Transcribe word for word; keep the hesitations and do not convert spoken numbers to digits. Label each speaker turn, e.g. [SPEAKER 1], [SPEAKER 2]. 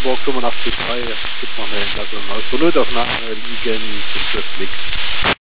[SPEAKER 1] Hamburg fünfundachtzig Komma drei gibt noch eine Entlassung aus der Notaufnahme liegen zum Schlussblick.